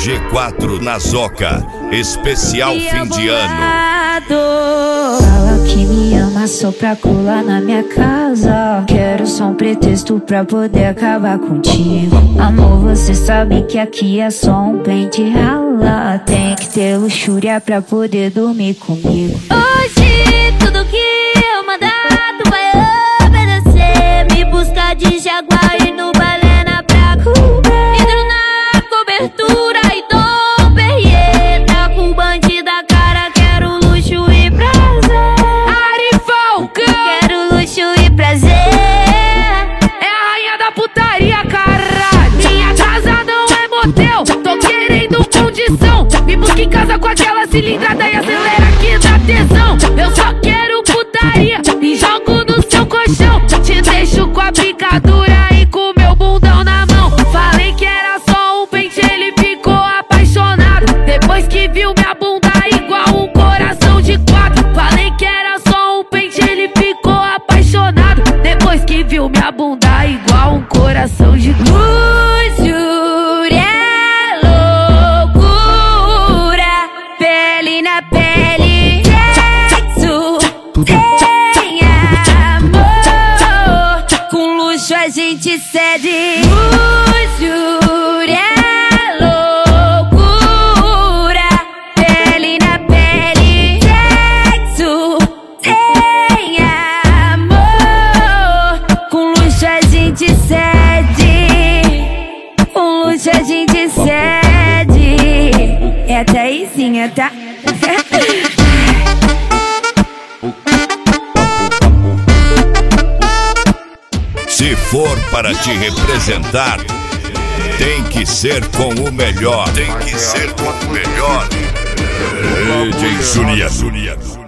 G4 na Zoca, especial fim de ano. Fala que me ama só pra colar na minha casa. Quero só um pretexto pra poder acabar contigo. Amor, você sabe que aqui é só um pente rala. Tem que ter luxúria pra poder dormir comigo. Hoje tudo que eu mandar tu vai obedecer. Me buscar de Jaguar e no Balena pra comer. Hidro na cobertura e Dom Perrier. Tá com bandida cara, quero luxo e prazer. Ari Falcão, quero luxo e prazer. É a rainha da putaria, caralho. Minha casa não é motel, tô querendo condição. Me busca em casa com aquela cilindrada e acelera que dá tesão. Eu só quero putaria e jogo no seu colchão. Te deixo com a picadura e com meu bundão na mão. Falei que era só um pente, ele ficou apaixonado. Depois que viu minha bunda igual um coração de 4. Falei que era só um pente, ele ficou apaixonado. Depois que viu minha bunda igual um coração de 4. Luxúria, loucura, pele na pele, sexo sem amor. Com luxo a gente cede. Luxúria, loucura, pele na pele, sexo sem amor. Com luxo a gente cede. Com luxo a gente cede. É a Thaisinha, tá? Se for para te representar, tem que ser com o melhor. Tem que ser com o melhor. DJ Juliano.